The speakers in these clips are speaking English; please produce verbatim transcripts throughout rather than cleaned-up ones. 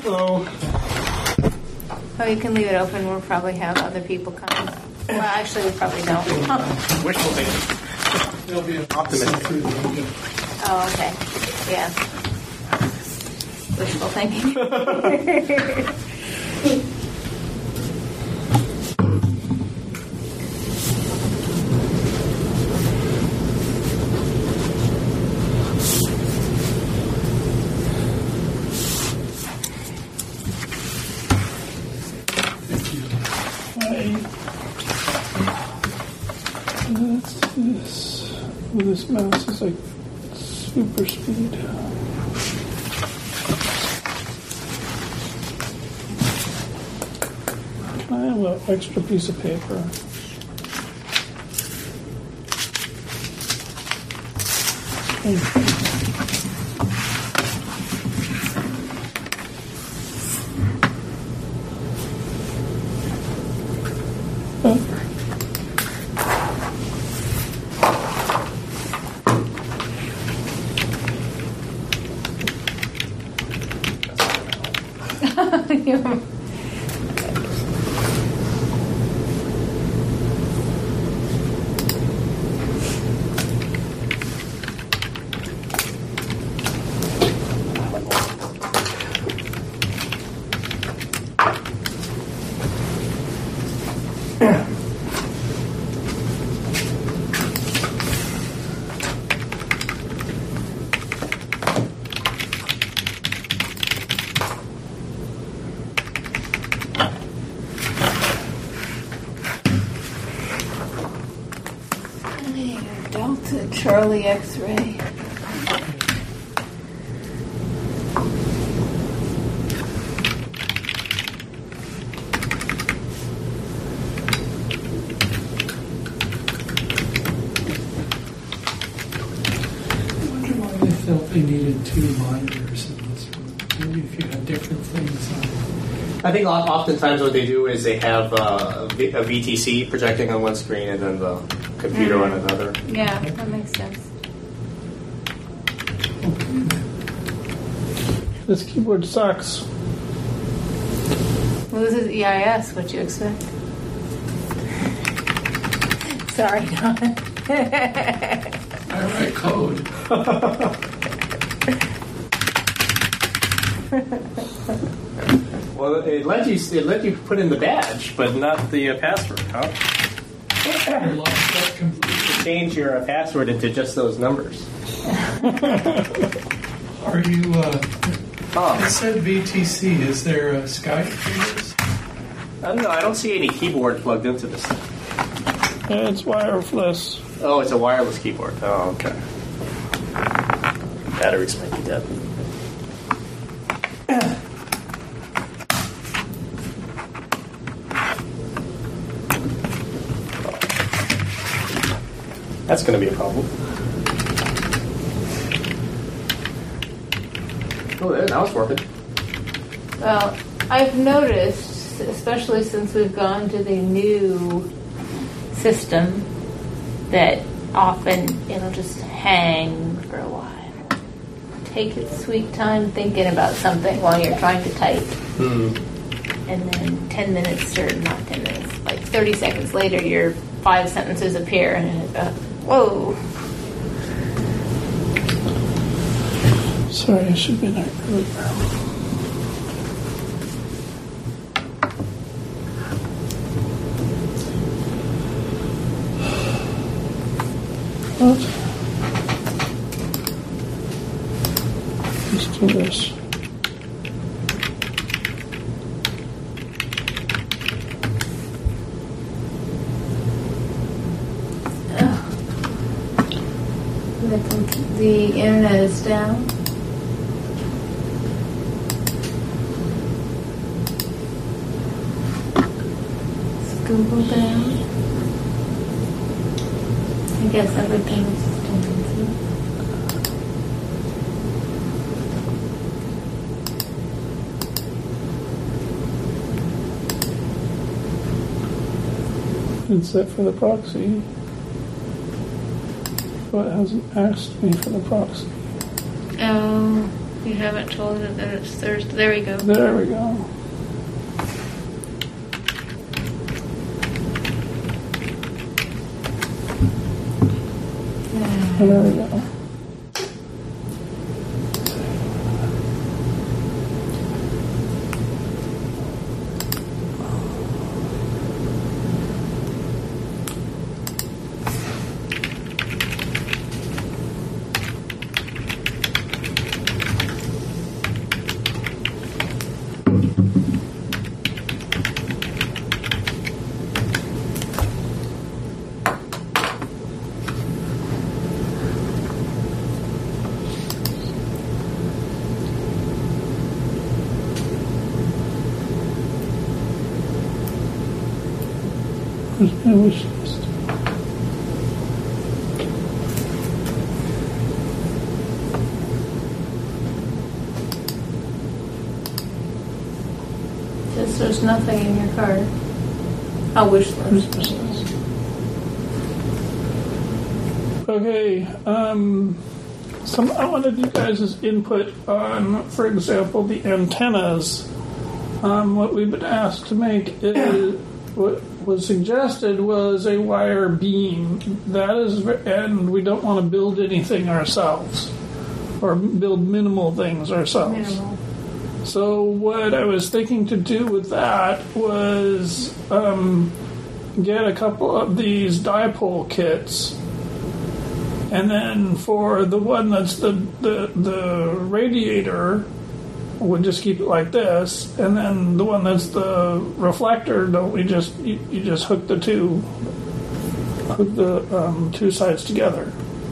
Hello. Oh, you can leave it open. We'll probably have other people coming. Well, actually, we probably don't. Huh. Wishful thinking. There'll be an Optimistic. through the window. Oh, okay. Yeah. Wishful thinking. That's this. Well, this mouse is like super speed. Can I have an extra piece of paper? Thank you. Oh. Delta Charlie X-ray. They felt they needed two monitors in this room. Maybe if you had different things on. I think o- oftentimes what they do is they have uh, a V- a V T C projecting on one screen and then the computer Mm. on another. Yeah, that makes sense. This keyboard sucks. Well, this is E I S. What you expect? Sorry, Don. I write code. Well, it let you it let you put in the badge, but not the uh, password, huh? I lost that completely. Change your uh, password into just those numbers. Are you, uh, Oh, it said V T C. Is there a Skype for this? I don't know. I don't see any keyboard plugged into this thing. It's wireless. Oh, it's a wireless keyboard. Oh, okay. Batteries might be dead. That's going to be a problem. Oh, there, now it's working. Well, I've noticed, especially since we've gone to the new system, that often it'll just hang for a while. Take its sweet time thinking about something while you're trying to type. Hmm. And then ten minutes, or not ten minutes, like thirty seconds later, your five sentences appear, and it's, uh, whoa. Sorry, I should be there earlier. What? Let's do this. The internet is down. Is Google down? I guess everything is down. It's set for the proxy. But it hasn't asked me for the proxy. Oh, You haven't told it that it's Thursday. There we go. There we go. There we go. Where's my wish list? Just there's nothing in your card. A wish list. Wish list. Okay, um, some I wanted you guys' input on, for example, the antennas. Um, what we've been asked to make is what was suggested was a wire beam. That is, and we don't want to build anything ourselves or build minimal things ourselves. Minimal. So what I was thinking to do with that was um, get a couple of these dipole kits, and then for the one that's the, the, the radiator, we'll just keep it like this, and then the one that's the reflector, don't we just you, you just hook the two hook the um, two sides together?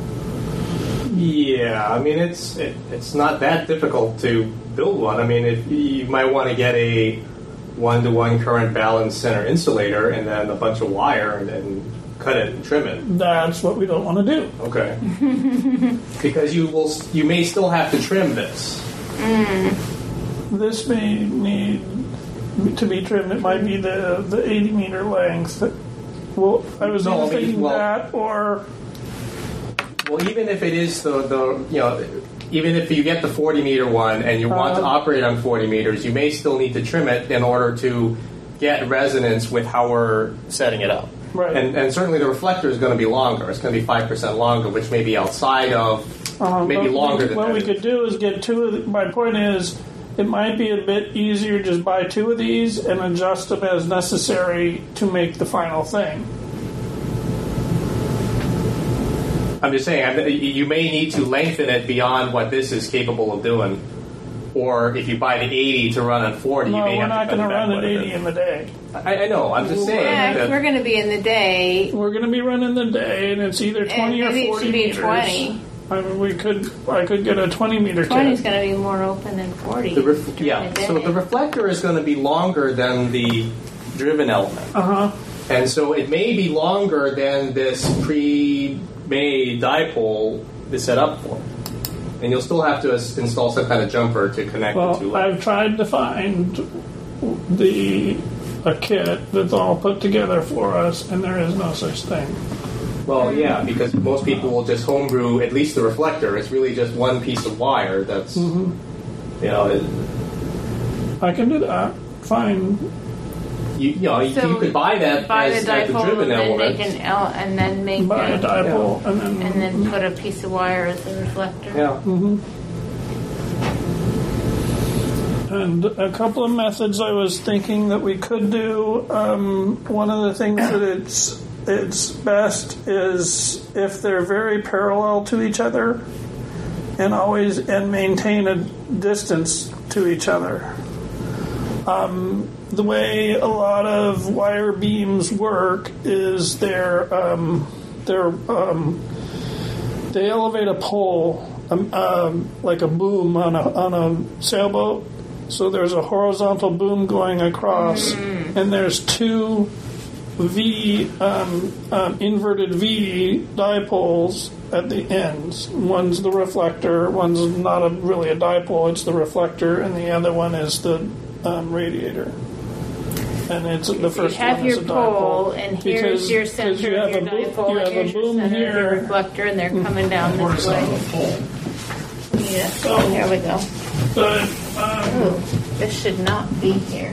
Yeah, I mean it's it, it's not that difficult to build one. I mean, if you might want to get a one-to-one current balance center insulator and then a bunch of wire and then cut it and trim it. That's what we don't want to do. Okay. Because you will you may still have to trim this. Mm. This may need to be trimmed. It might be the, the eighty meter length. Well, I was No, either I mean, thinking well- that or Well, even if it is the, the you know, even if you get the forty meter one and you want to Uh-huh. operate on forty meters, you may still need to trim it in order to get resonance with how we're setting it up. Right. And, and certainly the reflector is going to be longer. It's going to be five percent longer, which may be outside of, uh, maybe but longer we, than what that we is. could do is get two of the, my point is it might be a bit easier just buy two of these and adjust them as necessary to make the final thing. I'm just saying, I- you may need to lengthen it beyond what this is capable of doing. Or if you buy the eighty to run on forty, No, you may we're have not to going cut to it back run at quite a eighty bit. in the day. I, I know, I'm just saying. Yeah, if that- we're going to be in the day, We're going to be running the day, and it's either twenty and or maybe it forty should be meters. twenty. I mean, we could. I could get a twenty meter twenty is kit. going to be more open than forty. The ref- during yeah, the so day. the reflector is going to be longer than the driven element. Uh huh. And so it may be longer than this pre-made dipole is set up for. And you'll still have to s- install some kind of jumper to connect the two Well, legs. I've tried to find the a kit that's all put together for us, and there is no such thing. Well, yeah, because most people will just homebrew at least the reflector. It's really just one piece of wire that's, Mm-hmm. you know, it, I can do that. Fine. you, you know, you, So you could buy that buy as, the as the dipole driven and then element. make an L, and then make Buy a a, dipole and then. and then put a piece of wire as a reflector. Yeah. And a couple of methods I was thinking that we could do. Um, one of the things that it's it's best is if they're very parallel to each other, and always and maintain a distance to each other. Um, the way a lot of wire beams work is they're um, they're um, they elevate a pole um, um, like a boom on a on a sailboat. So there's a horizontal boom going across, and there's two V um, um, inverted V dipoles at the ends. One's the reflector. One's not a, really a dipole. It's the reflector, and the other one is the um, radiator. And it's the You first have one is your a pole, dipole. and here's Because- your because center you of have your a boom- dipole, you and have a here's your boom center of your here. reflector, and they're coming down this way. Horizontal pole. Yeah, so here we go. But um, Ooh, this should not be here.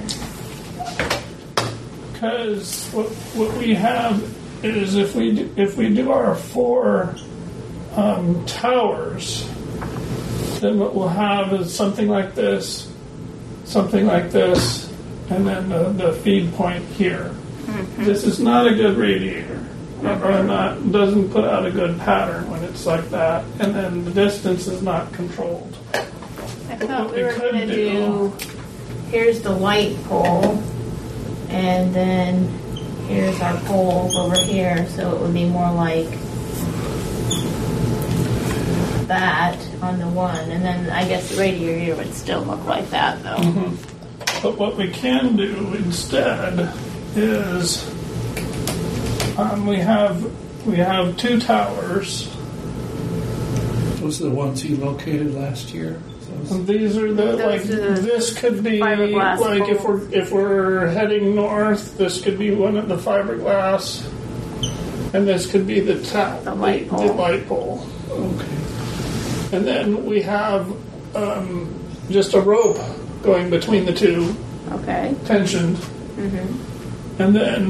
because what, what we have is if we do, if we do our four um, towers, then what we'll have is something like this, something like this, and then the, the feed point here. Mm-hmm. This is not a good radiator, or not doesn't put out a good pattern when it's like that, and then the distance is not controlled. I thought What we we were could going to do- do, here's the light pole, and then here's our poles over here, so it would be more like that on the one, and then I guess the radiator would still look like that, though. Mm-hmm. But what we can do instead is um, we have we have two towers. Those are the ones you located last year. Those- And these are the Those like are the this could be fiberglass like if poles. we're if we're heading north, this could be one of the fiberglass, and this could be the ta- The light the, pole. the light pole. Okay. And then we have um, just a rope going between the two, Okay. tensioned, Mm-hmm. and then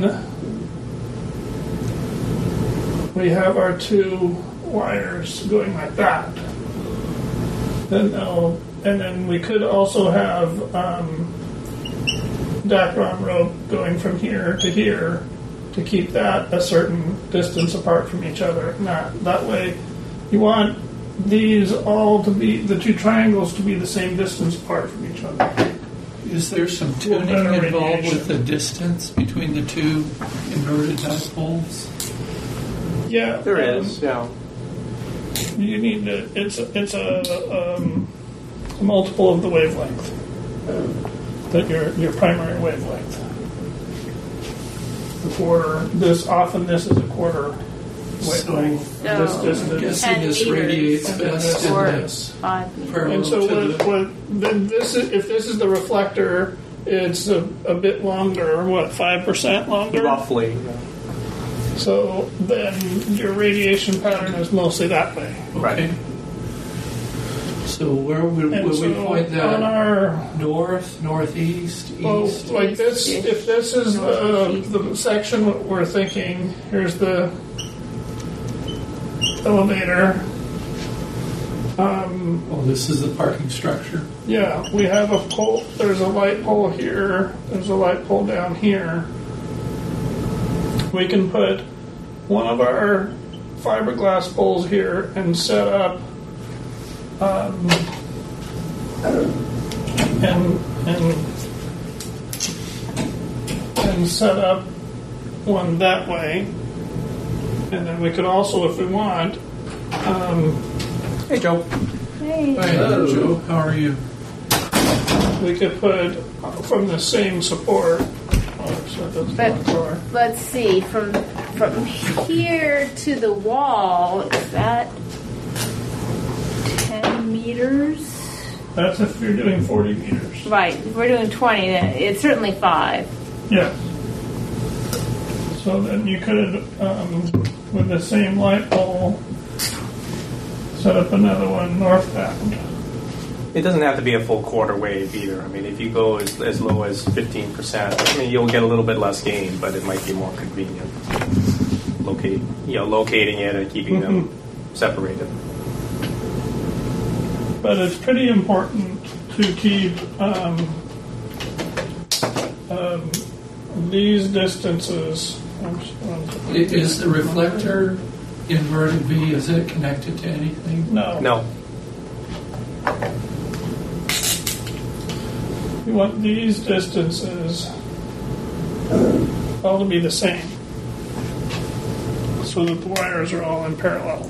we have our two wires going like that. Then they'll, and then we could also have um, Dacron rope going from here to here to keep that a certain distance apart from each other. And that, that way, you want these all to be, the two triangles to be the same distance apart from each other. Is there some Well, tuning better involved radiation. with the distance between the two inverted dipoles? Yeah, There um, is, yeah. You need to, it's, it's a, um, a multiple of the wavelength, that your, your primary wavelength. The quarter, this, often this is a quarter wavelength. So- This I'm distance. guessing ten this meters. radiates And then best this in Or this. five meters. Parallel And so to what, the- what, then this is, if this is the reflector, it's a, a bit longer, what, five percent longer? Roughly. Yeah. So then your radiation pattern is mostly that way. Right. Okay. So where would, And would so we point on that? our, North, northeast, well, east? like this, if this is the, the section we're thinking, here's the elevator. Um, Oh, this is the parking structure. yeah, we have a pole, there's a light pole here, there's a light pole down here. We can put one of our fiberglass poles here and set up um, and and and set up one that way, and then we could also, if we want, um, Hey, Joe. Hey. Hi, Joe. How are you? we could put from the same support. Oh, so that's But not far. let's see, from from here to the wall, is that ten meters? That's if you're doing forty meters. Right, if we're doing twenty, then it's certainly five. Yeah. So then you could, um, with the same light pole, set up another one northbound. It doesn't have to be a full quarter wave either. I mean, if you go as, as low as fifteen percent, I mean, you'll get a little bit less gain, but it might be more convenient. Locate, you know, locating it and keeping them separated. But it's pretty important to keep um, um, these distances. I- Is the reflector inverted V, is it connected to anything? No. No. You want these distances all to be the same, so that the wires are all in parallel.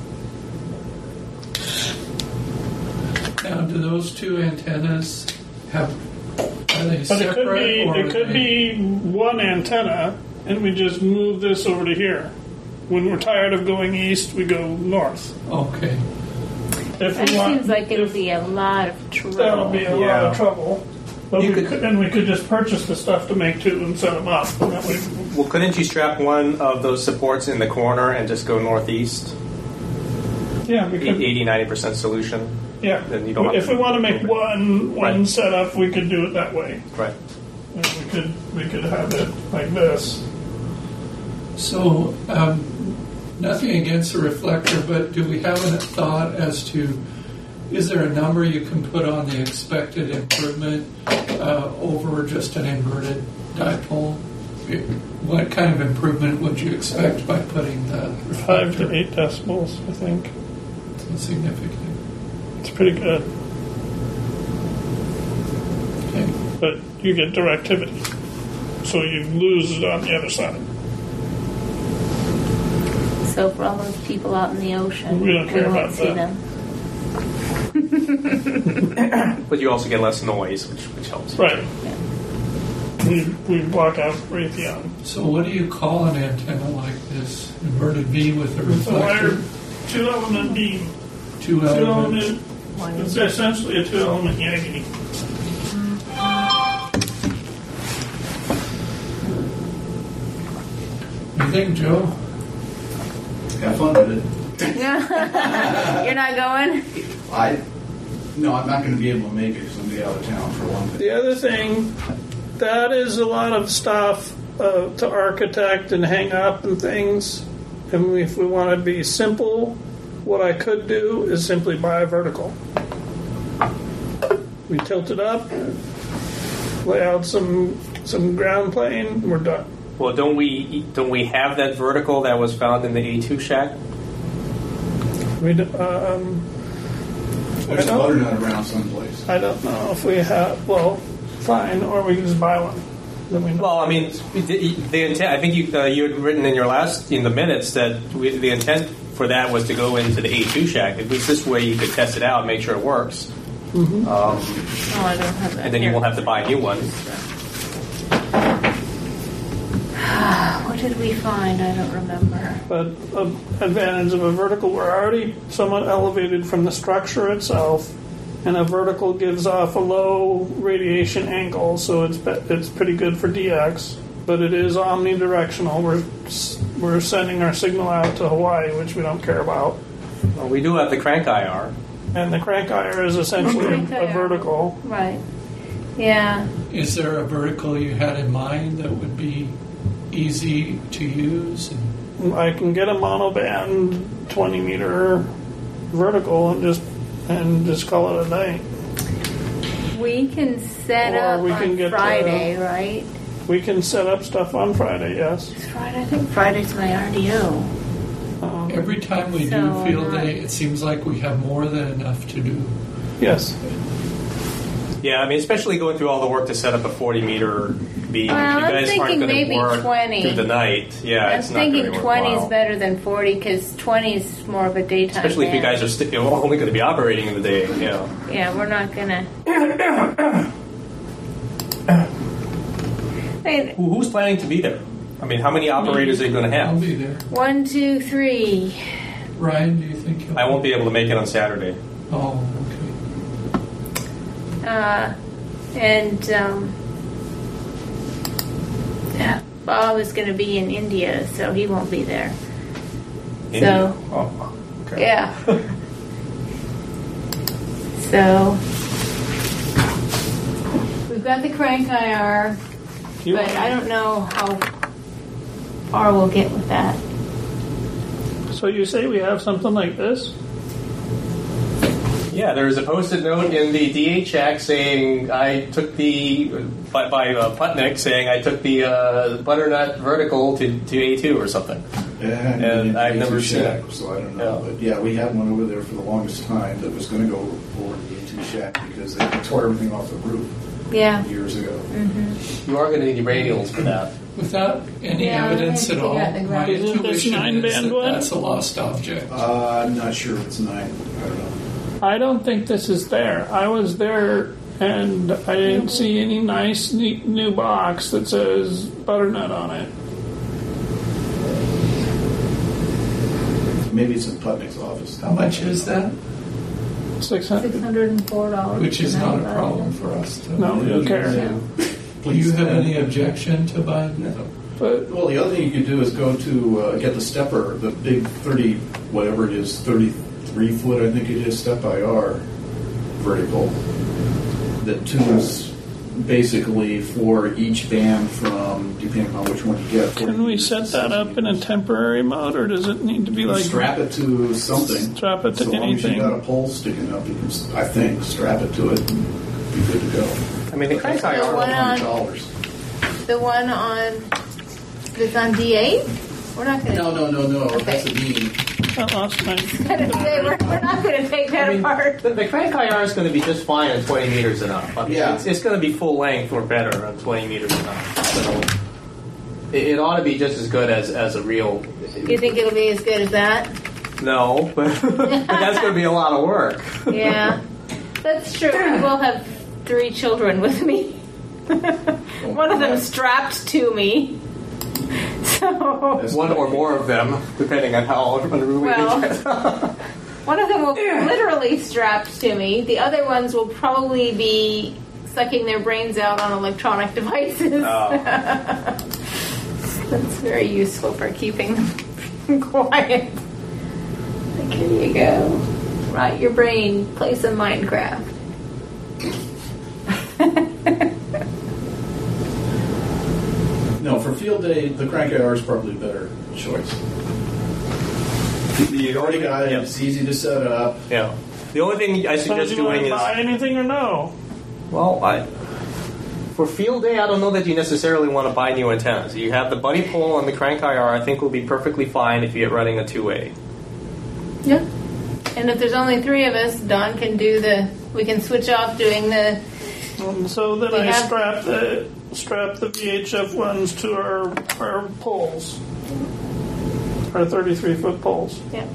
Now, do those two antennas have, are they But it separate? could be or it are could they- be one antenna, and we just move this over to here. When we're tired of going east, we go north. Okay. If That we want, seems like it'll if- be a lot of trouble. that'll be a lot Yeah. of trouble. But You we could- could, and we could just purchase the stuff to make two and set them up. And that way, Well, couldn't you strap one of those supports in the corner and just go northeast? Yeah, we could. eighty, ninety percent solution. Yeah, Then you don't have if to- we want to make one one Right. setup, we could do it that way. Right. And we could we could have it like this. So, um, nothing against the reflector, but do we have a thought as to, is there a number you can put on the expected improvement uh, over just an inverted dipole? What kind of improvement would you expect by putting the reflector? Five to eight decibels, I think. Significant. It's pretty good, Okay. but you get directivity, so you lose it on the other side. So for all those people out in the ocean, We don't care won't about see that. them. But you also get less noise, which, which helps. Right. We we block out Raytheon. So what do you call an antenna like this? Inverted V with a It's a wire, reflector? two element beam, Two two element. element. It's essentially a two element Yagi. You think, Joe? Have fun with it. You're not going? I, no, I'm not going to be able to make it because I'm going to be out of town for one thing. The other thing, that is a lot of stuff uh, to architect and hang up and things. And if we want to be simple, what I could do is simply buy a vertical. We tilt it up, lay out some some ground plane, we're done. Well, don't we don't we have that vertical that was found in the A two shack? We d- um, There's I a don't- butternut around someplace. I don't know if we have. Well, fine, or we can just buy one. Then we know. Well, I mean, the, the intent. I think you uh, you had written in your last in the minutes that we, the intent for that was to go into the A two shack. At least this way you could test it out, make sure it works, um, Oh, I don't have that. and then you here. won't have to buy a new one. What did we find? I don't remember. But the advantage of a vertical, we're already somewhat elevated from the structure itself, and a vertical gives off a low radiation angle, so it's be- it's pretty good for D X. But it is omnidirectional. We're s- we're sending our signal out to Hawaii, which we don't care about. Well, we do have the crank I R. And the crank I R is essentially Crank a, I a R. vertical. Right. Yeah. Is there a vertical you had in mind that would be easy to use? And I can get a monoband twenty meter vertical and just and just call it a day. We can set Or up we on can get, uh, Friday, right? We can set up stuff on Friday, yes. It's Friday. I think Friday's my R D O. Um, every time we So, do field not- day, it seems like we have more than enough to do. yes. Yeah, I mean, especially going through all the work to set up a forty meter beam. Well, you I'm guys thinking aren't going to maybe work twenty. through the night. Yeah, I'm it's not thinking very twenty is worthwhile. better than forty because twenty is more of a daytime. Especially if you band. guys are st- only going to be operating in the day. Yeah. Yeah, we're not gonna. I mean, Who- Who's planning to be there? I mean, how many operators are you going to I'll have? be there. one, two, three. Ryan, do you think you'll I won't be able to make it on Saturday. Oh, okay. Uh, and um, yeah, Bob is going to be in India, so he won't be there. India? So Oh, okay. yeah. So we've got the crank I R, You- but I don't know how far we'll get with that. So you say we have something like this? Yeah, there is a post-it note in the D H shack saying I took the by, by uh, Putnick saying I took the uh, butternut vertical to, to A two or something. And, And I've A two never seen shack, it. so I don't know. Yeah. But yeah, we had one over there for the longest time that was going to go over to the A two shack because they tore everything off the roof Yeah. years ago. You are going to need radials for that. Without any Yeah, evidence I at think all, we got the my ground. Isn't this intuition nine is band that one? that's a lost object. Uh, I'm not sure if it's nine. I don't know. I don't think this is there. I was there and I didn't see any nice, neat new box that says butternut on it. Maybe it's in Putnick's office. How much is that? Six Six hundred. hundred and four dollars. Which is not a problem for us to. No, we don't care. Do you have any objection to buying that? But Well, the other thing you could do is go to uh, get the stepper, the big thirty, whatever it is, thirty three foot, I think it is, step I R vertical that tunes basically for each band from, depending on which one you get. Can we set that up in a temporary mode, or does it need to be like... Strap it to something. Strap it to so anything. As long as you got a pole sticking up, you can, I think, strap it to it and be good to go. I mean, the crank I The R one on- dollars. The one on that's on D eight. We're not going to. No, no, no, no. Okay. That's a beam. That lost my... We're, we're not going to take that I mean, apart. the, the crank I R is going to be just fine at twenty meters and up. I mean, Yeah. it's, it's going to be full length or better on twenty meters and up. So it, it ought to be just as good as, as a real. You think it'll be as good as that? No, but, but that's going to be a lot of work. Yeah, that's true. I will have three children with me. One of them strapped to me. So One or more of them, depending on how unruly Well. they get. one of them will be literally strapped to me. The other ones will probably be sucking their brains out on electronic devices. Oh. That's very useful for keeping them quiet. Like, here you go. Rot your brain. Play some Minecraft. No, for field day, the crank I R is probably a better choice. You already got it. Yeah. It's easy to set up. Yeah. The only thing I So suggest do you want doing to is, buy anything or no? well, I, for field day, I don't know that you necessarily want to buy new antennas. You have the buddy pole and the crank I R. I think will be perfectly fine if you get running a two-way. Yeah. And if there's only three of us, Don can do the. We can switch off doing the. Um, so then We I have- strap the strap the V H F ones to our our poles, our thirty-three foot poles. Yeah.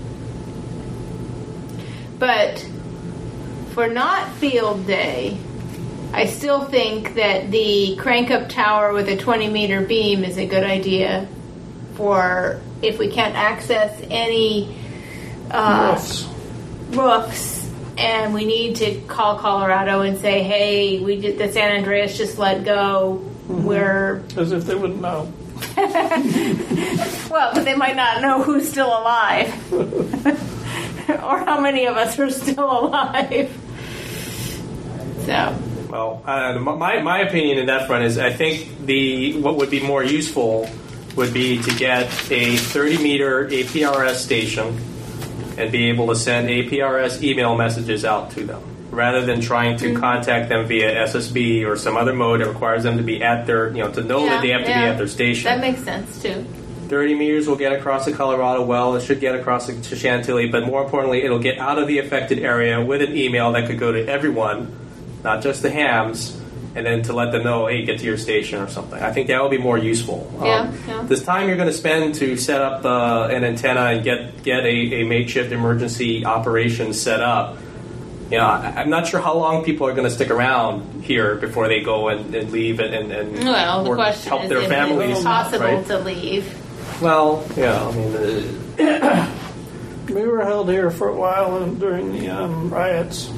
But for not field day, I still think that the crank up tower with a twenty meter beam is a good idea for if we can't access any uh, Roofs. roofs and we need to call Colorado and say, hey, we did the San Andreas just let go. We're As if they wouldn't know. well, but they might not know who's still alive or how many of us are still alive. So, Well, uh, my my opinion in that front is I think the what would be more useful would be to get a thirty meter A P R S station and be able to send A P R S email messages out to them, rather than trying to Mm-hmm. contact them via S S B or some other mode that requires them to be at their, you know, to know yeah, that they have to yeah. be at their station. That makes sense too. thirty meters will get across the Colorado well. It should get across to Chantilly, but more importantly, it'll get out of the affected area with an email that could go to everyone, not just the hams, and then to let them know, hey, get to your station or something. I think that would be more useful. Yeah, yeah. This time you're going to spend to set up uh, an antenna and get get a, a makeshift emergency operation set up. You know, I, I'm not sure how long people are going to stick around here before they go and, and leave and, and, and Well, the work- question help is their if families. it's possible right? to leave. Well, yeah, I mean, uh, We were held here for a while and during the um, riots.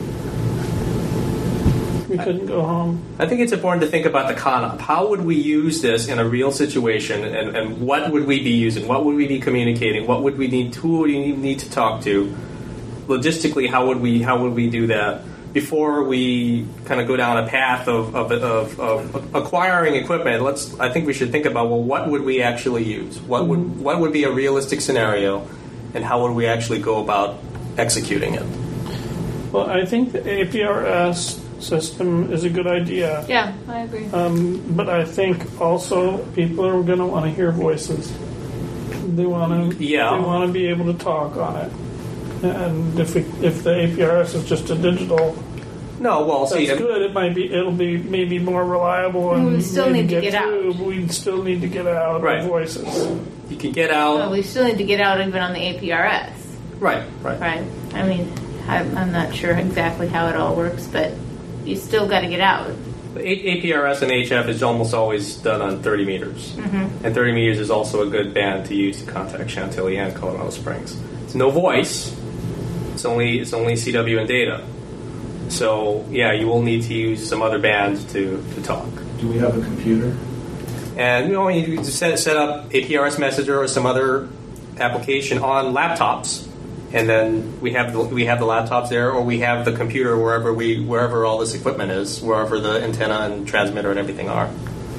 We couldn't go home. I think it's important to think about the con-op. How would we use this in a real situation, and, and what would we be using? What would we be communicating? What would we need? Who would we need to talk to? Logistically, how would we how would we do that before we kind of go down a path of, of, of, of acquiring equipment? Let's. I think we should think about, well, what would we actually use? What would what would be a realistic scenario, and how would we actually go about executing it? Well, I think the A P R S system is a good idea. Yeah, I agree. Um, but I think also people are going to want to hear voices. They want to. Yeah. They want to be able to talk on it. And if we, if the A P R S is just a digital, No, well, that's see, good. It might be. It'll be maybe more reliable and We still maybe need to get, get through. out. But we still need to get out Right. of voices. you can get out. Well, we still need to get out even on the A P R S, Right, right. right? I mean, I'm, I'm not sure exactly how it all works, but you still got to get out. The A P R S and H F is almost always done on thirty meters. Mm-hmm. And thirty meters is also a good band to use to contact Chantilly and Colorado Springs. It's no voice. It's only it's only C W and data. So, yeah, you will need to use some other band to, to talk. Do we have a computer? And you know, you can set, set up A P R S Messenger or some other application on laptops and then we have the, we have the laptops there, or we have the computer wherever we wherever all this equipment is, wherever the antenna and transmitter and everything are.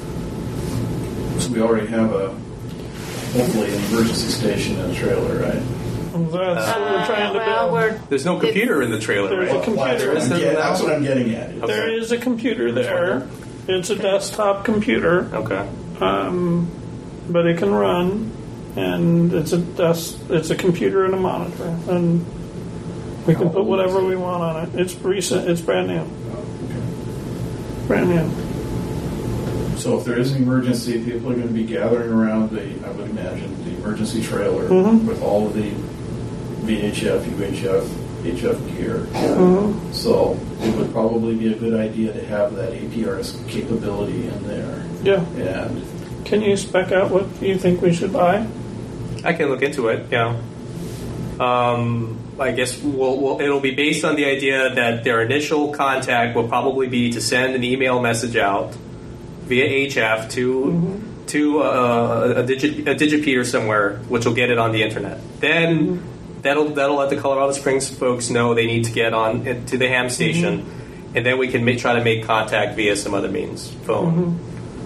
So we already have a, hopefully, an emergency station in a trailer, right? That's Uh, what we're trying to well, build. we're, There's no computer in the trailer, There's right? a computer. That's what I'm There get- is that's now? what I'm getting at. Okay. There is a computer there. It's a desktop computer, Okay. um, but it can run, and it's a des- it's a computer and a monitor, and we can put whatever we want on it. It's recent. It's brand new. Brand new. So if there is an emergency, people are going to be gathering around the, I would imagine, the emergency trailer Mhm. with all of the V H F, U H F, H F gear. Mhm. So it would probably be a good idea to have that A P R S capability in there. Yeah. And Can you spec out what you think we should buy? I can look into it. Yeah. Um, I guess we'll, we'll, it'll be based on the idea that their initial contact will probably be to send an email message out via H F to Mm-hmm. to uh, a digit a digipeater somewhere, which will get it on the internet. Then Mm-hmm. that'll that'll let the Colorado Springs folks know they need to get on to the ham station, Mm-hmm. and then we can make, try to make contact via some other means, phone. Mm-hmm.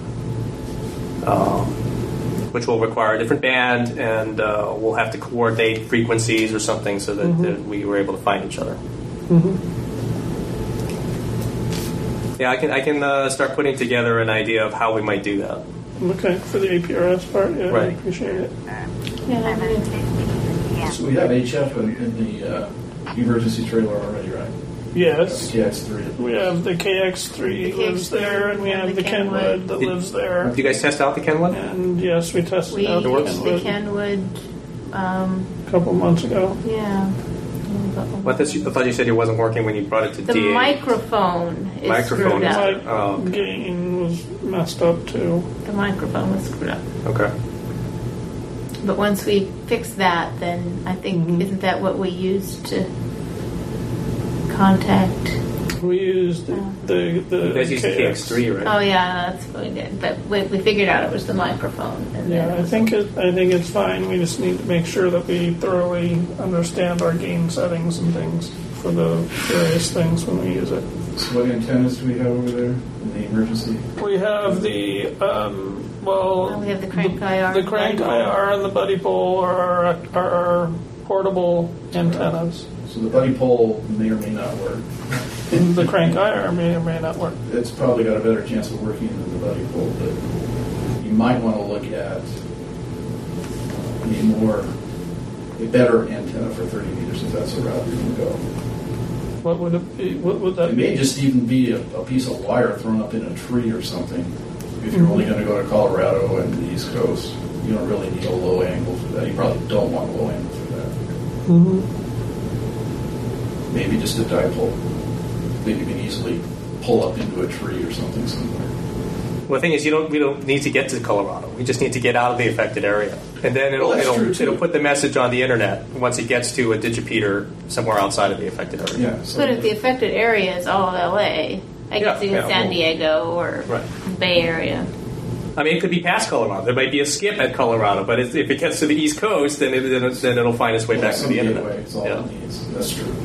Um, which will require a different band, and uh, we'll have to coordinate frequencies or something so that, Mm-hmm. that we were able to find each other. Yeah, I can I can uh, start putting together an idea of how we might do that. Okay, for the A P R S part, yeah, I Right. appreciate it. yeah, so we have H F in, in the uh, emergency trailer already, right? Yes. K X three. We have the K X three The K X lives there, and we and have the the Kenwood Kenwood. that Did- lives there. Do you guys test out the Kenwood? And yes, we tested we out the used the Kenwood Kenwood. Um, a couple months ago. yeah. What this, I thought you said it wasn't working when you brought it to The D A. microphone is Microphone screwed is- up. My Oh, okay. gain was messed up too. The microphone was screwed up. Okay. But once we fix that, then I think Mhm. isn't that what we used to contact? We used the the, the You guys used the K X three, right? Oh yeah, that's what we did. But we, we figured out it was the microphone. And then Yeah, it I was- think it, I think it's fine. We just need to make sure that we thoroughly understand our gain settings and things for the various things when we use it. So what antennas do we have over there in the emergency? We have the um, well, Well, we have the crank I R. the crank I R and the buddy pole are our, are our portable antennas. So the buddy pole may or may not work. The crank I R may or may not work. It's probably got a better chance of working than the buddy pole, but you might want to look at a more, a better antenna for thirty meters if that's the route you're going to go. What would it be? What would that It may be? just even be a, a piece of wire thrown up in a tree or something. If you're only going to go to Colorado and the East Coast, you don't really need a low angle for that. You probably don't want a low angle for that. Mm-hmm. Maybe just a dipole that you can easily pull up into a tree or something somewhere. Well, the thing is, you don't we don't need to get to Colorado. We just need to get out of the affected area, and then it'll Well, that's it'll, true, too. it'll put the message on the internet once it gets to a digipeater somewhere outside of the affected area. Yeah. So But if the affected area is all of L A, I guess Yeah, even yeah, San well- Diego or Right. Bay Area. I mean, it could be past Colorado. There might be a skip at Colorado, but if if it gets to the East Coast, then, it, then, it, then it'll find its way back to some the gateway, internet. it's all Yeah. it needs. That's true.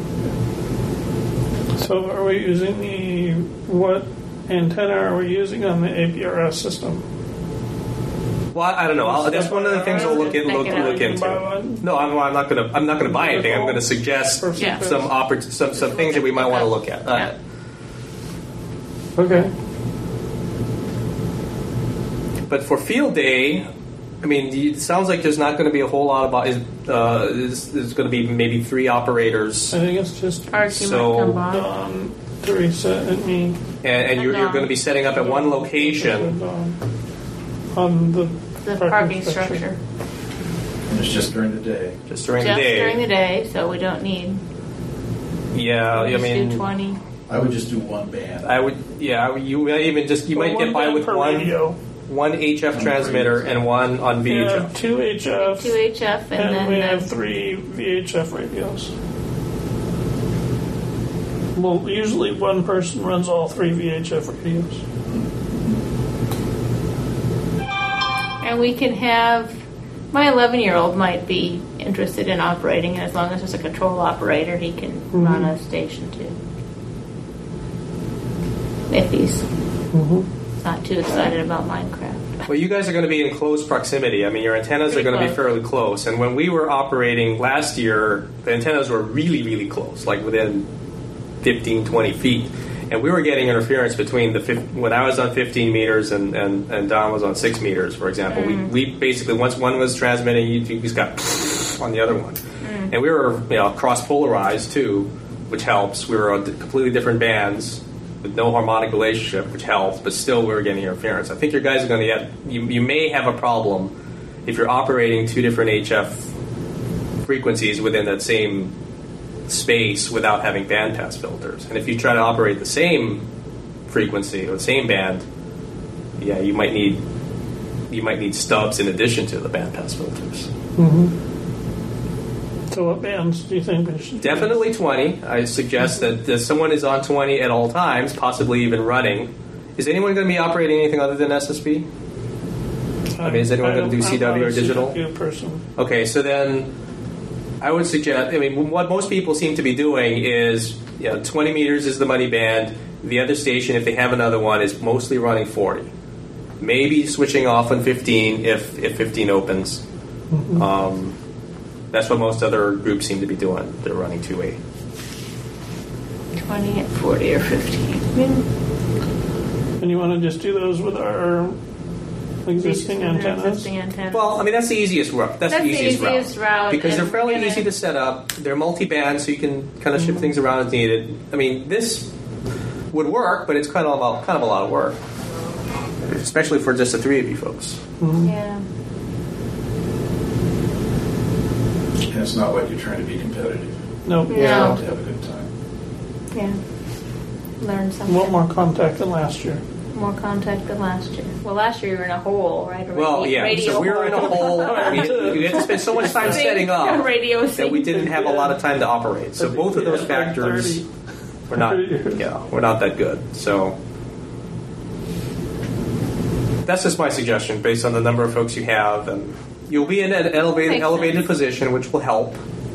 So are we using the what antenna are we using on the A P R S system? Well, I, I don't know. I'll, that's one of the things we'll look, in, look, Check it out. look into. Buy one? No, I'm, I'm not going to. I'm not going to buy anything. I'm going to suggest Perfect. Yeah. some oppor- some some things that we might want to look at. Uh, Okay. But for field day, I mean, it sounds like there's not going to be a whole lot of. Uh, there's, there's going to be maybe three operators, I and, think it's just Archie So- might come by. Dawn, Teresa, and me. and you're, you're going to be setting up at one location. Dawn. On the, The parking structure. And it's just during the day. Just during Just the day. during the day, so we don't need. Yeah, I just do mean, twenty. I would just do one band. I would. Yeah, I would- you might even just you might Well, get by band with per one radio. one H F transmitter and one on We V H have F. two H F, Two H F and, and then we the- have three V H F radios. Well, usually one person runs all three V H F radios. and we can have my eleven year old might be interested in operating it. As long as there's a control operator, he can Mm-hmm. run a station too. If he's Mm-hmm. not too excited about Minecraft. Well, you guys are going to be in close proximity. I mean, your antennas Pretty are going to be close. fairly close. And when we were operating last year, the antennas were really, really close, like within fifteen, twenty feet. And we were getting interference between the fif- when I was on fifteen meters and, and, and Don was on six meters, for example. Mm. We, we basically, once one was transmitting, you, you just got on the other one. Mm. And we were, you know, cross-polarized too, which helps. We were on completely different bands with no harmonic relationship, which helps, but still we were getting interference. I think your guys are going to get, you, you may have a problem if you're operating two different H F frequencies within that same space without having bandpass filters. And if you try to operate the same frequency or the same band, yeah, you might need you might need stubs in addition to the bandpass filters. Mm-hmm. So what bands do you think we should Definitely twenty. I suggest that if someone is on twenty at all times, possibly even running. Is anyone going to be operating anything other than S S B? use? I mean, is anyone going to do I'm C W not or a digital? C W person. Okay, so then I would suggest, I mean, what most people seem to be doing is, you know, twenty meters is the money band. The other station, if they have another one, is mostly running forty. Maybe switching off on fifteen if, if fifteen opens. Mm-hmm. Um, that's what most other groups seem to be doing. They're running two A. twenty and forty or fifteen. And you want to just do those with our existing antennas? Existing antennas. Well, I mean, that's the easiest route. That's, That's the the easiest, easiest route, because they're and fairly we're gonna- easy to set up. They're multi-band, so you can kind of shift things around as needed. I mean, this would work, but it's kind of a, kind of a lot of work, especially for just the three of you folks. Yeah. And it's not like you're trying to be competitive. Nope. No. You have to have a good time. Yeah. Learn something. Want more contact than last year. More contact than last year. Well, last year you were in a hole, right? A Well, radio- yeah. radio So we were in a hole. I mean, we had to spend so much time Sync, setting up radio that we sync. didn't have a lot of time to operate. So both of those Yeah, factors thirty. were not, thirty years. yeah, were not that good. So that's just my suggestion based on the number of folks you have, and you'll be in an elevated Makes elevated sense. position, which will help.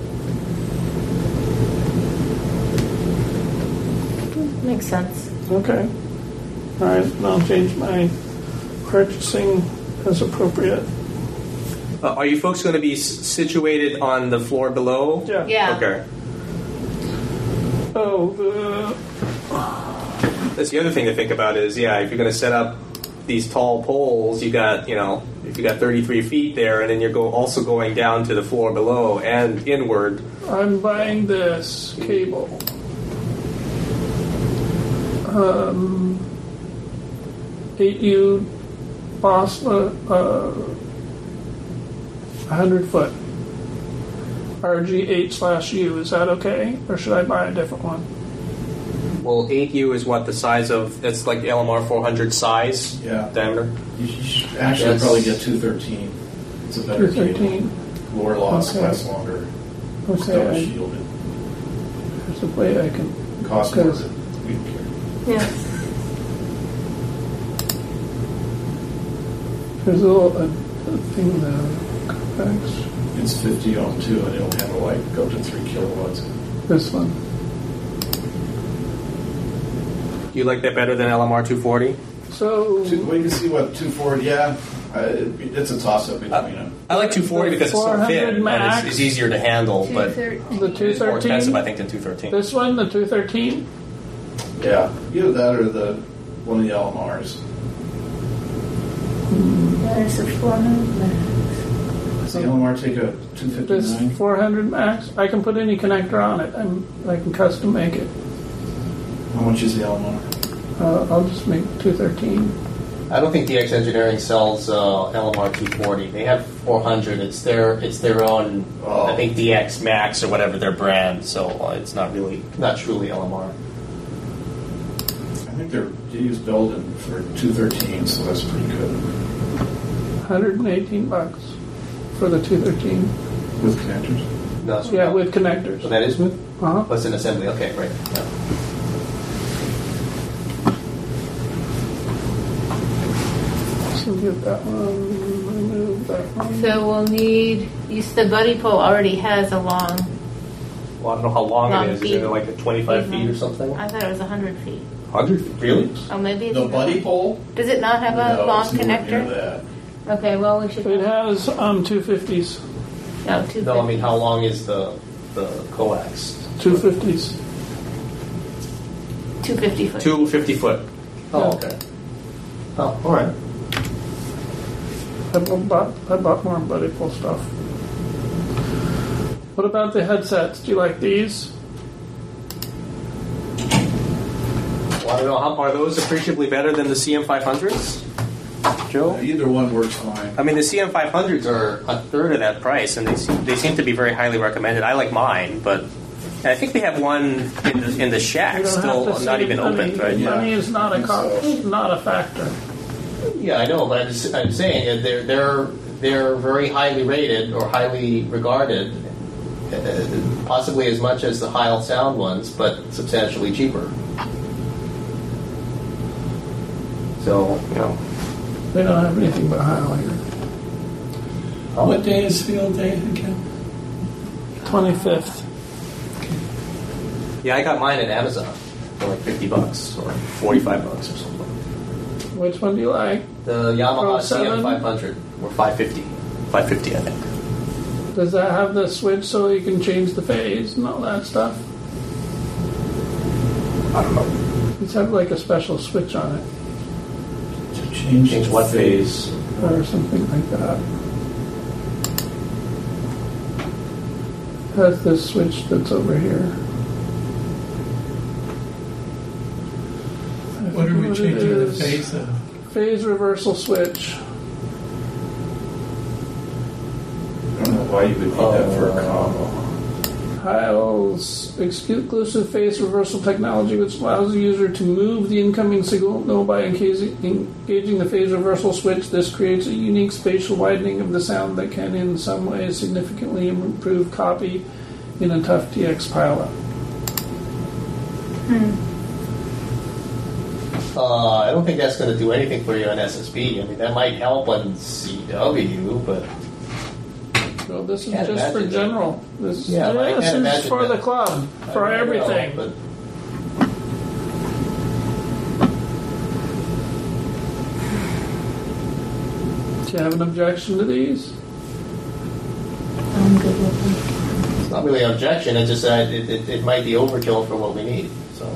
Makes sense. Okay. All right. And I'll change my purchasing as appropriate. Uh, are you folks going to be s- situated on the floor below? Yeah. Yeah. Okay. Oh, the That's the other thing to think about is, yeah, if you're going to set up these tall poles, you got, you know, if you got thirty-three feet there, and then you're go also going down to the floor below and inward. I'm buying this cable. Um, eight U Bosla, uh, one hundred foot. R G eight slash U. Is that okay? Or should I buy a different one? Well, eight U is what the size of, that's like L M R four hundred size Yeah. diameter. You should actually That's- probably get two thirteen. It's a better two thirteen. cable. Lower loss, Okay. lasts longer. Okay. Still I, shielded. there's a way I can. Cost more, Because- but we don't care. Yeah. There's a little a, a thing there. Contacts. It's fifty ohm too, and it'll handle like go up to three kilowatts. This one. You like that better than L M R two forty? So. Two, we can see what two forty. Yeah, uh, it, it's a toss up between them. I like two forty because it's so four hundred thin and max. it's, it's easier to handle, but Two The it two is more expensive, I thirteen. think, than two thirteen. This one, the two thirteen. Yeah, either that or the one of the L M Rs. There's a four hundred. Does the L M R take a two fifty This nine? four hundred max. I can put any connector on it. I'm, I can custom make it. How much is the L M R? Uh, I'll just make two thirteen. I don't think D X Engineering sells uh, L M R two forty. They have four hundred. It's their it's their own. Oh. I think D X Max or whatever their brand. So uh, it's not really not truly L M R. I think they're they use Belden for two thirteen, so that's pretty good one hundred eighteen bucks for the two thirteen. with connectors. No, so Yeah, with connectors. so that is with. Uh-huh. What's an assembly? Okay, right. Yeah. So get that one, remove that one. So we'll need, you said the buddy pole already has a long, Well, I don't know how long, Long it is. feet. Is it like a twenty-five feet or something? I thought it was one hundred feet. one hundred feet? Really? Oh, maybe it's The buddy pole? Does it not have a No, long it's nowhere near connector? that. Okay, well, we should. It has um, two fifties. No, two. No, I mean, how long is the the coax? two fifties. two fifty foot. Two fifty foot. Oh, Yeah. okay. Oh, all right. I bought, I bought more buddy pull stuff. What about the headsets? Do you like these? Well, I don't know. How, are those appreciably better than the C M five hundreds, Joe? Either one works fine. I mean, the C M five hundreds are a third of that price, and they seem, they seem to be very highly recommended. I like mine, but and I think they have one in the, in the shack You don't still have to not save even money. opened, right? Money Yeah. is not a cost, not a factor. Yeah, I know, but I'm, just, I'm saying that they're they're they're very highly rated or highly regarded, uh, possibly as much as the Heil Sound ones, but substantially cheaper. So, you know. They don't have anything but Heil here. What day is field day again? twenty-fifth. Yeah, I got mine at Amazon for like fifty bucks or forty-five bucks or something. Which one do you like? The Yamaha Pro C M seven? five hundred or five fifty. five fifty, I think. Does that have the switch so you can change the phase and all that stuff? I don't know. It's have like a special switch on it To change, Change what phase? or something like that. Has this switch that's over here. I What are we forget it changing the is. phase of? Phase reversal switch. I don't know why you would need that for a combo. Heil's exclusive phase reversal technology, which allows the user to move the incoming signal no by engaging, engaging the phase reversal switch. This creates a unique spatial widening of the sound that can, in some ways, significantly improve copy in a tough T X pilot. Uh, I don't think that's going to do anything for you on S S B. I mean, that might help on C W, but So this is Can't just for imagine. general. This, Yeah, but I this can't is imagine for that. the club, for I don't know, everything. but Do you have an objection to these? I'm good with them. it's not really an objection. It's just that it, it, it might be overkill for what we need. So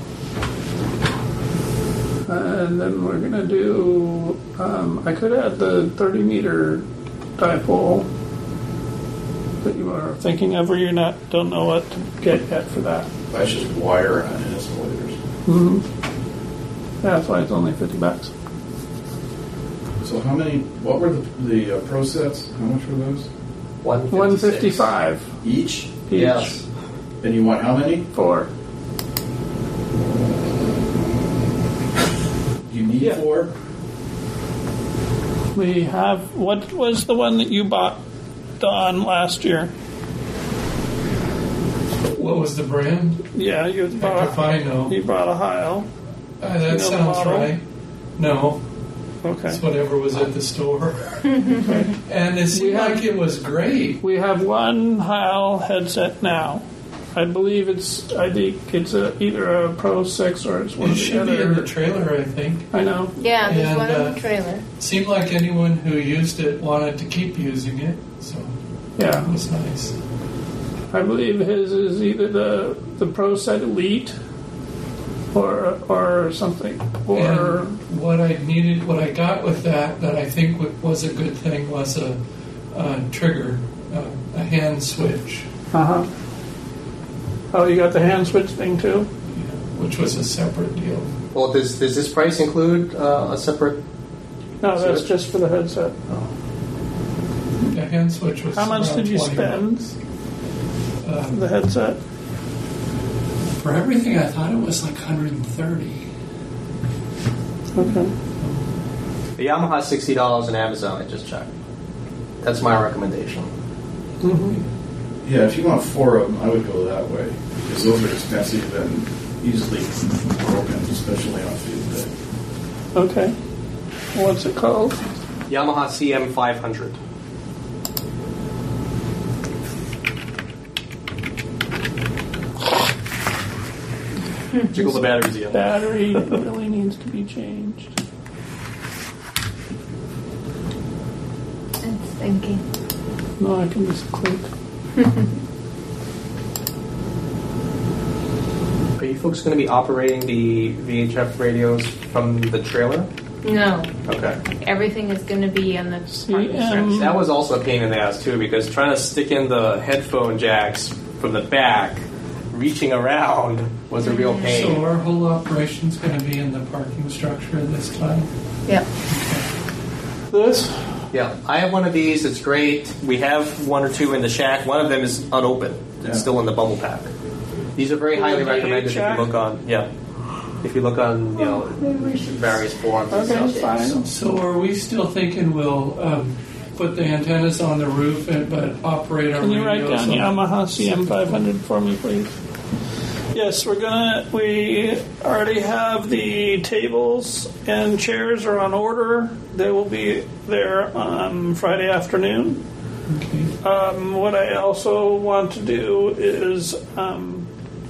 And then we're gonna do. Um, I could add the thirty meter dipole that you are thinking of, or you're not don't know what to get yet for that. That's just wire on insulators. Mm-hmm. Yeah, that's why it's only fifty bucks. So how many, what were the, the uh, Pro sets? How much were those? one One fifty five Each? each. Yes. And you want how many? Four. You need Yeah. four? We have. What was the one that you bought, Don, last year? What was the brand? Yeah, you Heck bought. if I know. You bought a Heil. Uh, that You know the sounds model? right. No, Okay. it's whatever was at the store. And it seemed We have- like it was great. We have one Heil headset now. I believe it's. I think it's a, either a Pro Six or it's one It of the should be other. in the trailer, I think. I know. Yeah, there's And, one in uh, the trailer. Seemed like anyone who used it wanted to keep using it, so it Yeah, was nice. I believe his is either the the Pro Set Elite or or something or And what I needed, what I got with that, that I think wa- was a good thing, was a, a trigger, uh, a hand switch, uh huh. Oh, you got the hand switch thing too. you know, which was a separate deal. well, does does this price include uh, a separate? No, that's Switch? just for the headset. The hand switch was How much around did you twenty spend? bucks. for Um, the headset? for everything, I thought it was like one hundred thirty. Okay. The Yamaha sixty dollars on Amazon. I just checked. That's my recommendation. Mm-hmm. Yeah, if you want four of them, I would go that way. Because those are expensive and easily broken, especially on field day. Okay. What's it called? Yamaha C M five hundred. Jiggle the batteries again. Battery really needs to be changed. It's thinking. No, I can just click. Are you folks going to be operating the V H F radios from the trailer? No. Okay. Everything is going to be on the parking M. structure. That was also a pain in the ass too, because trying to stick in the headphone jacks from the back, reaching around, was a real pain. So our whole operation's going to be in the parking structure this time? Yep. This? Yeah, I have one of these. It's great. We have one or two in the shack. One of them is unopened. It's Yeah. still in the bubble pack. These are very In highly the recommended if shack? you look on. Yeah, if you look on, you know, various forums and Okay, stuff. fine. So are we still thinking we'll um, put the antennas on the roof and but operate our Can you write radios down on- Yamaha C M five hundred for me, please? Yes, we're gonna. We already have the tables and chairs are on order. They will be there on Friday afternoon. Okay. Um, what I also want to do is, um,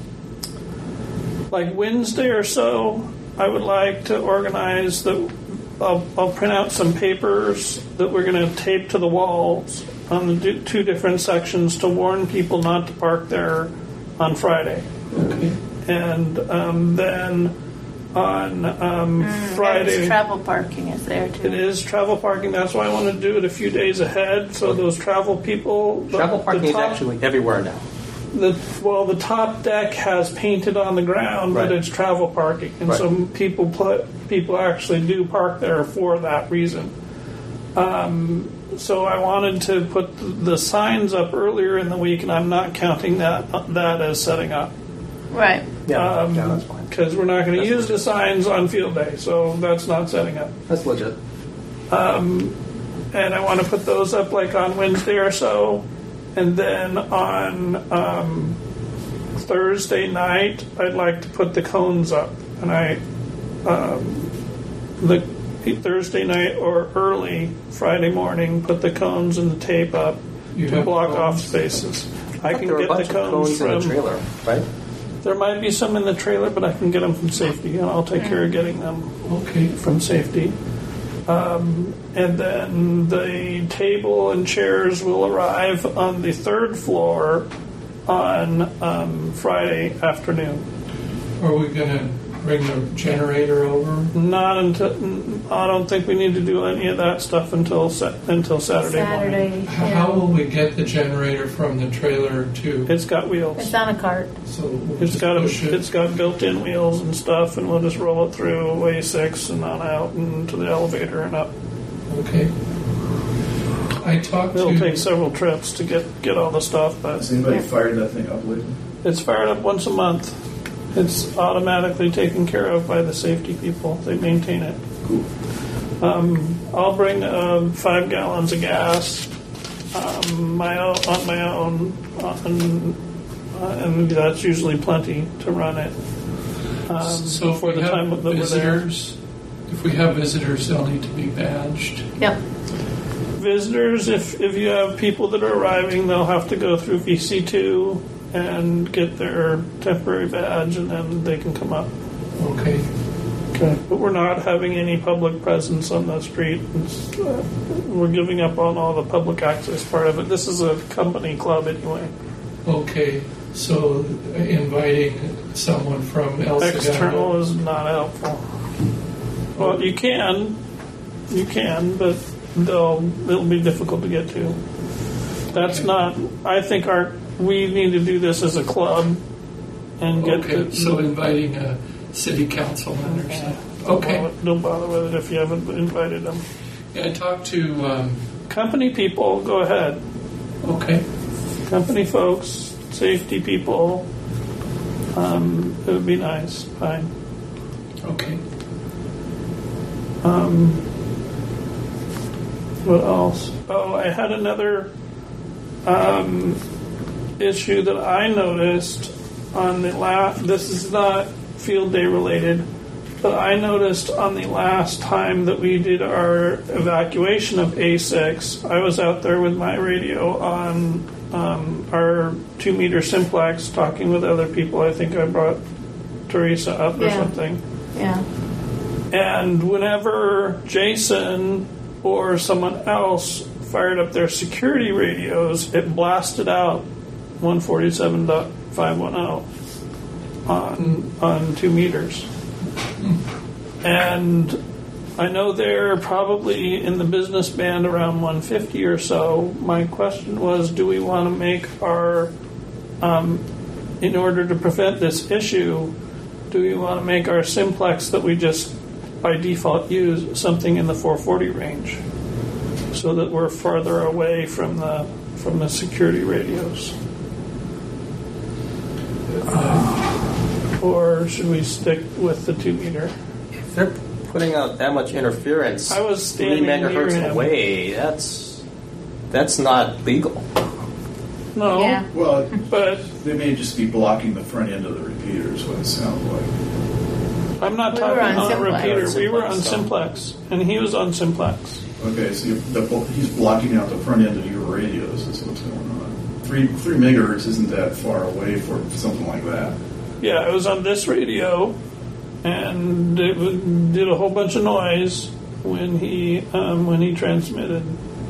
like Wednesday or so, I would like to organize the. I'll, I'll print out some papers that we're going to tape to the walls on the d- two different sections to warn people not to park there on Friday. Okay. And um, then on um, Friday. There's travel parking is there too. It is travel parking. That's why I want to do it a few days ahead, so those travel people. the- Travel the parking is top- actually everywhere now. The well, the top deck has painted on the ground, but Right. it's travel parking, and Right. some people put people actually do park there for that reason. Um, so I wanted to put the signs up earlier in the week, and I'm not counting that that as setting up. Right. Yeah, Um, yeah, that's fine. Because we're not going to That's use the signs on field day, so that's not setting up. That's legit. And I want to put those up like on Wednesday or so. And then on um, Thursday night, I'd like to put the cones up. And I, um, the Thursday night or early Friday morning, put the cones and the tape up You to have block cones? off spaces. I can there are a get bunch the cones, of cones from. in the trailer, right? There might be some in the trailer, but I can get them from safety, and I'll take care of getting them Okay. from safety. Um, and then the table and chairs will arrive on the third floor on um, Friday afternoon. Are we going to bring the generator over? Not until I don't think we need to do any of that stuff until sa- until Saturday, morning. Saturday. How yeah. how will we get the generator from the trailer to? It's got wheels. It's on a cart. So we'll It's just got a, push it. it's got built-in wheels and stuff, and we'll just roll it through A six and on out and to the elevator and up. Okay. I talked It'll to. take several trips to get get all the stuff, but Has anybody fired that thing up lately? it's fired up once a month. It's automatically taken care of by the safety people. They maintain it. Cool. Um, I'll bring uh, five gallons of gas um, my own, on my own, uh, and, uh, and that's usually plenty to run it. Um, So if for we the time have that we're there. visitors, if we have visitors, they'll need to be badged. Yep. Visitors, if if you have people that are arriving, they'll have to go through V C two and get their temporary badge, and then they can come up. Okay. Okay. But we're not having any public presence on the street. It's, uh, we're giving up on all the public access part of it. This is a company club anyway. Okay. So inviting someone from El External Segundo. is not helpful. Well, you can, you can, but they'll it'll be difficult to get to. That's not. I think our we need to do this as a club and get Okay. the, So inviting a city councilman or something. Don't Okay. bother- Don't bother with it if you haven't invited them. Yeah, I talked to. Um, Company people, go ahead. okay. Company folks, safety people. Um, it would be nice. Fine. Okay. Um, what else? Oh, I had another um, issue that I noticed on the last. This is not field day related, but I noticed on the last time that we did our evacuation of A six, I was out there with my radio on um, our two meter simplex talking with other people. I think I brought Teresa up or Yeah. something. Yeah. And whenever Jason or someone else fired up their security radios, it blasted out one forty-seven point five ten on on two meters. And I know they're probably in the business band around one fifty or so. My question was, do we want to make our, um, in order to prevent this issue, do we want to make our simplex that we just by default use something in the four forty range, so that we're farther away from the from the security radios? Uh, or should we stick with the two meter? If they're putting out that much interference, I was three standing near megahertz him. away, that's that's not legal. No, Yeah. Well, but they may just be blocking the front end of the repeater, is what it sounds like. I'm not We were talking on on a simplex. repeater. We were on Simplex, so. simplex, and he was on simplex. Okay, so you- the, he's blocking out the front end of your radios, is what's going on. Three three megahertz isn't that far away for something like that. Yeah, it was on this radio, and it w- did a whole bunch of noise when he um, when he transmitted.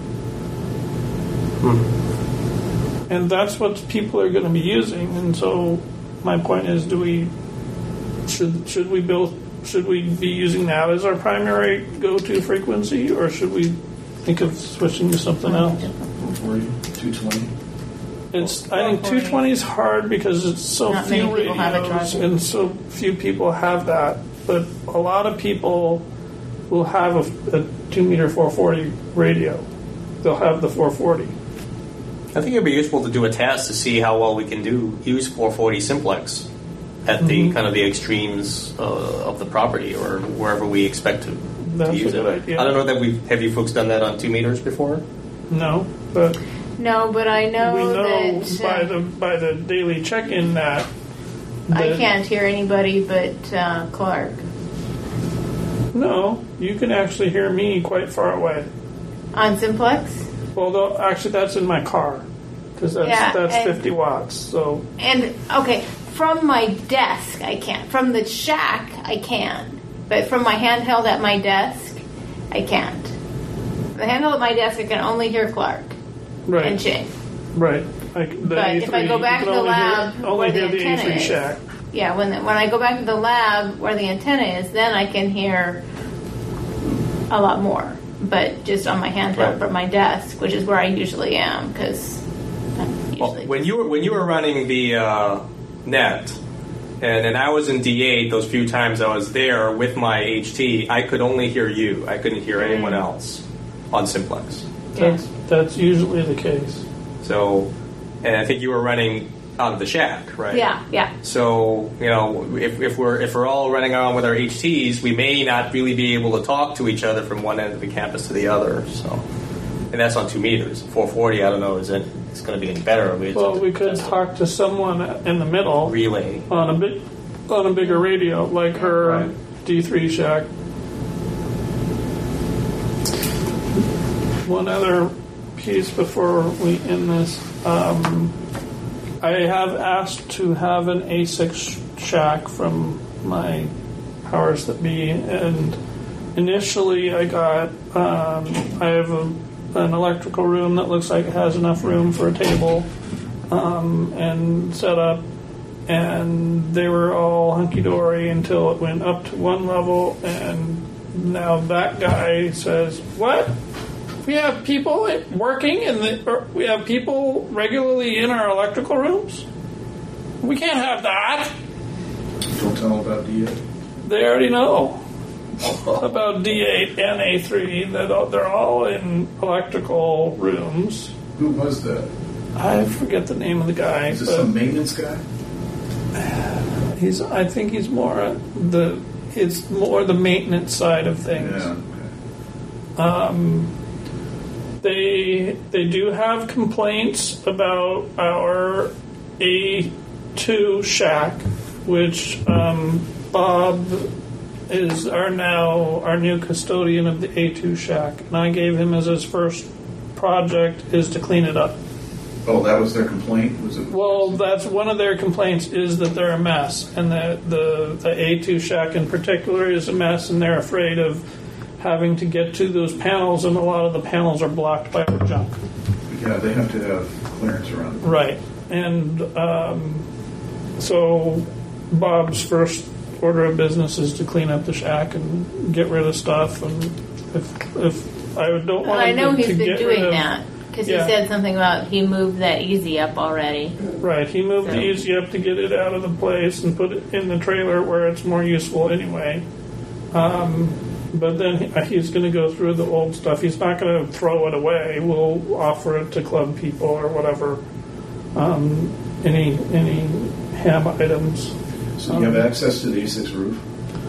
And that's what people are going to be using. And so, my point is, do we should should we build should we be using that as our primary go-to frequency, or should we think of switching to something else? four forty, two twenty. It's I think two twenty is hard because it's so Not few many people have it, radios Roger. and so few people have that. But a lot of people will have a, a two meter four forty radio. They'll have the four forty. I think it'd be useful to do a test to see how well we can do use four forty simplex at the Mhm. kind of the extremes uh, of the property or wherever we expect to, That's to a use good it. idea. I don't know that we have you folks done that on two meters before. No, but No, but I know, we know that by uh, the by the daily check-in that, I that- can't hear anybody but uh, Clark No, you can actually hear me quite far away. on Simplex. Although actually that's in my car because that's Yeah, that's and- fifty watts. So And okay, from my desk I can't. From the shack I can, but from my handheld at my desk I can't. The handheld at my desk I can only hear Clark right. and Shane. Right. Like the But if I A three, go back you to can the only hear- lab only where the hear the A antenna three is. shack. Yeah, when the, when I go back to the lab where the antenna is, then I can hear a lot more. But just on my handheld Right. from my desk, which is where I usually am, because I'm Well, usually when you were when you were running the uh, net, and and I was in D eight those few times I was there with my H T, I could only hear you. I couldn't hear anyone else on simplex. Yeah. That's that's usually the case. So, and I think you were running out of the shack, right? yeah, yeah. So, you know, if, if we're if we're all running around with our H Ts, we may not really be able to talk to each other from one end of the campus to the other. So, and that's on two meters. four forty, I don't know, is it? It's going to be any better. We Well, we could talk to someone in the middle relay. on a big on a bigger radio, like her Right. D three shack. One other piece before we end this. Um, I have asked to have an A six shack from my powers that be, and initially I got um, I have a, an electrical room that looks like it has enough room for a table um, and set up, and they were all hunky dory until it went up to one level, and now that guy says, "What? We have people working in the. Or we have people regularly in our electrical rooms. We can't have that. Don't tell them about D eight. They already know about D eight and A three. That they're all in electrical rooms. Who was that? I forget the name of the guy, Is this but some maintenance guy? he's. I think he's more the. It's more the maintenance side of things. Yeah. Okay. Um, they they do have complaints about our A two shack, which um, Bob is our now our new custodian of the A two shack, and I gave him as his first project is to clean it up. Oh, that was their complaint? Was it? Well, that's one of their complaints is that they're a mess, and that the the A two shack in particular is a mess, and they're afraid of having to get to those panels, and a lot of the panels are blocked by our junk. Yeah, they have to have clearance around it. Right, and um, so Bob's first order of business is to clean up the shack and get rid of stuff, and if if I don't want Well, I know him to, he's to been get doing rid of, that because Yeah. he said something about he moved that easy up already. Right, he moved So- the easy up to get it out of the place and put it in the trailer where it's more useful anyway. Um, but then he, he's going to go through the old stuff. He's not going to throw it away. We'll offer it to club people or whatever. Um, any any ham items. So you have access to the A six roof?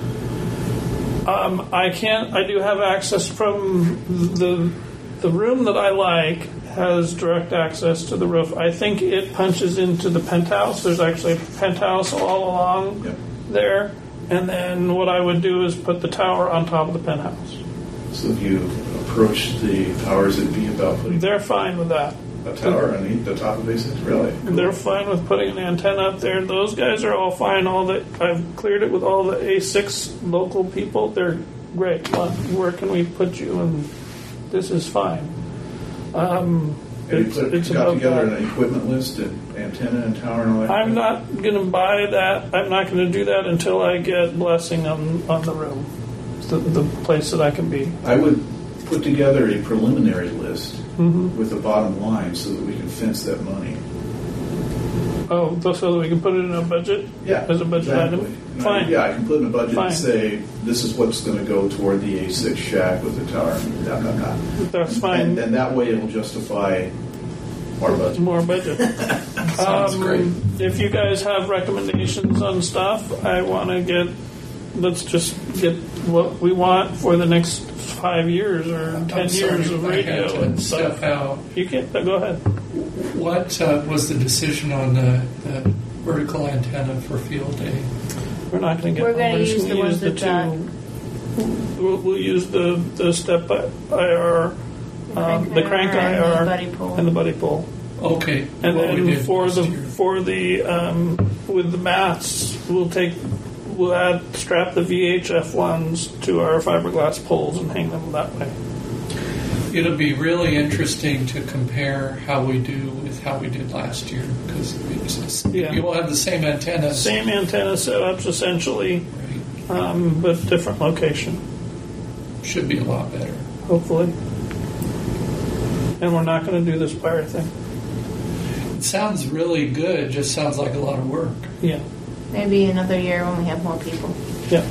Um, I can't. I do have access from the the room that I like has direct access to the roof. I think it punches into the penthouse. There's actually a penthouse all along Yep. there, and then what I would do is put the tower on top of the penthouse. So if you approach the powers that be about putting They're fine with that. a tower on the, the top of A six? Really? They're fine with putting an antenna up there. Those guys are all fine. All the I've cleared it with all the A six local people. They're great. What- Where can we put you? And this is fine. Um, Have you it's, put, it's got about together that. an equipment list and antenna and tower and all that? I'm not going to buy that. I'm not going to do that until I get blessing on, on the room, the, the place that I can be. I would put together a preliminary list Mm-hmm. with a bottom line so that we can fence that money. Oh, so that we can put it in a budget? Yeah, As a budget exactly. item? And I- Fine. yeah, I can put in a budget Fine. and say, this is what's going to go toward the A six shack with the tower. Dot, dot, dot. That's And, fine. and that way it'll justify our budget. More budget. Sounds Um, great. If you guys have recommendations on stuff, I want to get, let's just get what we want for the next five years or I'm ten sorry years of if I had radio to and stuff. step out. You can go ahead. What uh, was the decision on the, the vertical antenna for field day? We're not going to get We're one. gonna We're just use gonna the ones the that got- two. We'll, we'll use the the step I R, um, the crank I and the R, buddy pole. and the buddy pole. Okay. And what we then did for last the year. for the um, with the mats, we'll take we'll add strap the V H F ones to our fiberglass poles and hang them that way. It'll be really interesting to compare how we do with how we did last year because Yeah. you will have the same antennas. Same antenna setups essentially, Right. um, but different location, Should be a lot better. hopefully. And we're not going to do this wire thing. It sounds really good. It just sounds like a lot of work. Yeah, Maybe another year when we have more people. yeah.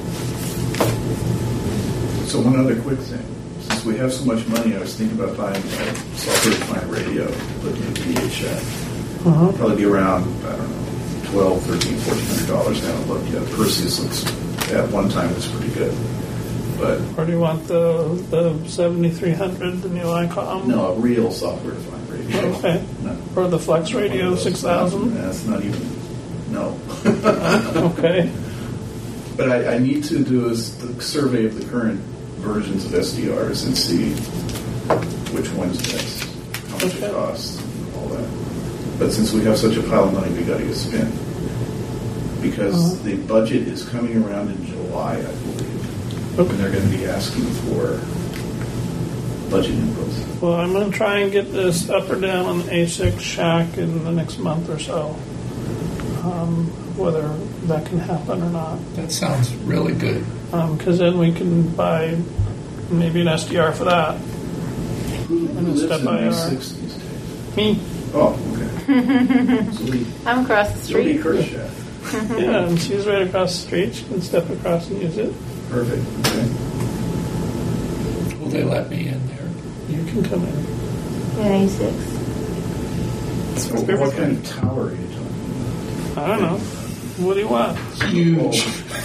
So one other quick thing. Since we have so much money, I was thinking about buying a software-defined radio, looking at V H F. Uh-huh. Probably be around, I don't know, twelve, thirteen, fourteen hundred dollars now. Look, yeah, Perseus looks, at one time was pretty good. But Or do you want the the seventy-three hundred, the new ICOM? no, a real software-defined radio. Okay. No. Or the Flex Radio six thousand? That's not even, no. Okay. But I, I need to do a s- the survey of the current versions of S D Rs and see which one's best, how much Okay. it costs, and all that. But since we have such a pile of money, we got to get spent. Because Uh-huh. the budget is coming around in July, I believe, Okay. and they're going to be asking for budget inputs. Well, I'm going to try and get this up or down on the A six shack in the next month or so. Um, whether that can happen or not. That sounds really good. Because then we can buy maybe an S D R for that. Who, who And a lives step in I A R. six these days? Me. Oh, okay. So we, I'm across the so we street. Kirchhoff. Yeah, and she's right across the street. She can step across and use it. Perfect. Okay. Will they let me in there? You can come in. Yeah, A six. So what kind of tower are you talking I don't know. What do you want? Huge.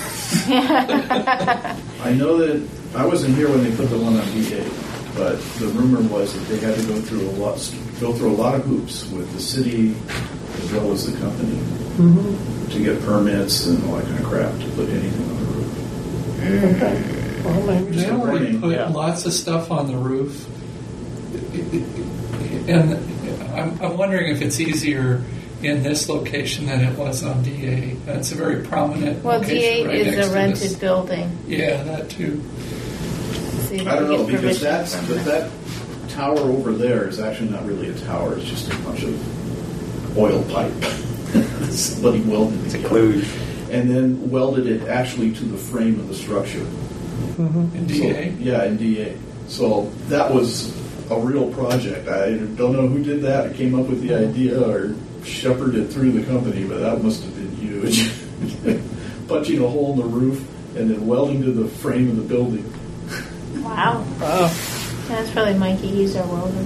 I know that I wasn't here when they put the one on D eight, but the rumor was that they had to go through a lot, go through a lot of hoops with the city as well as the company Mm-hmm. to get permits and all that kind of crap to put anything on the roof. Okay. Well, maybe They so. already put Yeah. lots of stuff on the roof, and I'm, I'm wondering if it's easier in this location than it was on D A. That's a very prominent Well, D location eight right next is to a rented this. building. Yeah, that too. So you I don't have to know, get because permission that's, from but them. that tower over there is actually not really a tower, it's just a bunch of oil pipe. Somebody welded It's a together. kludge. And then welded it actually to the frame of the structure. In D A. So, yeah, in D A. So that was a real project. I don't know who did that, or came up with the idea, or shepherded through the company, but that must have been huge. Punching a hole in the roof and then welding to the frame of the building. Wow. Wow. That's probably Mikey. He's our welder.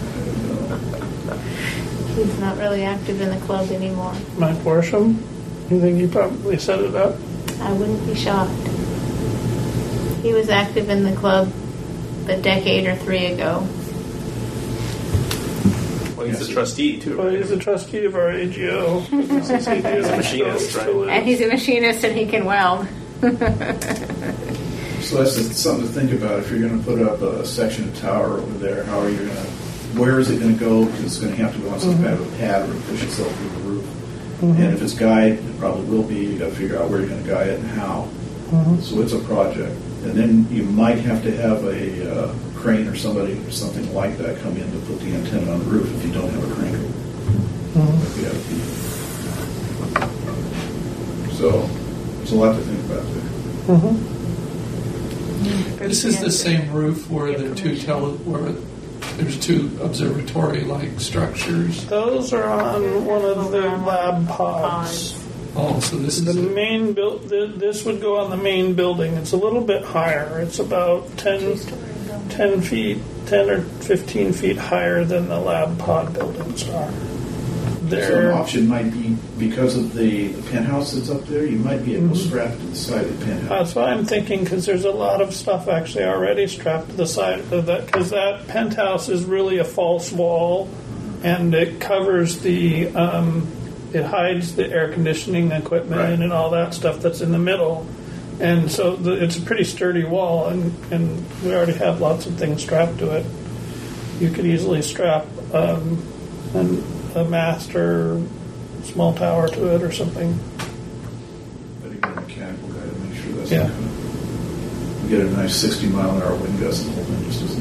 He's not really active in the club anymore. Mike Worsham, you think he probably set it up? I wouldn't be shocked. He was active in the club a decade or three ago. Well, he's a trustee too, Well, right? he's a trustee of our A G O. He's a machinist, right? And he's a machinist and he can weld. So that's just something to think about. If you're going to put up a section of tower over there, how are you going to, where is it going to go? Because it's going to have to go on some kind of a pad or push itself through the roof. And if it's guide, it probably will be. You got to figure out where you're going to guide it and how. So it's a project. And then you might have to have a uh, crane or somebody or something like that come in to put the antenna on the roof if you don't have a crane. If you have a- So there's a lot to think about there. This is the same roof where the two tele, where there's two observatory-like structures. Those are on one of the lab pods. Oh, so this The is a, main build. This would go on the main building. It's a little bit higher. It's about ten, ten feet, ten or fifteen feet higher than the lab pod buildings are. So an They're option might be, because of the, the penthouse that's up there, you might be able to strap it to the side of the penthouse. That's what I'm thinking, because there's a lot of stuff actually already strapped to the side of that, because that penthouse is really a false wall, and it covers the, um, it hides the air conditioning equipment Right. and all that stuff that's in the middle. And so the, it's a pretty sturdy wall, and, and we already have lots of things strapped to it. You could easily strap um, an, a mast or small tower to it or something. But you get a mechanical guy to make sure that's Yeah. not going to, you get a nice sixty mile an hour wind gust and the whole thing just doesn't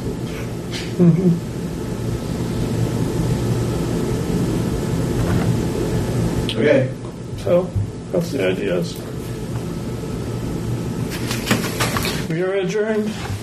go. Okay. So that's the ideas. We are adjourned.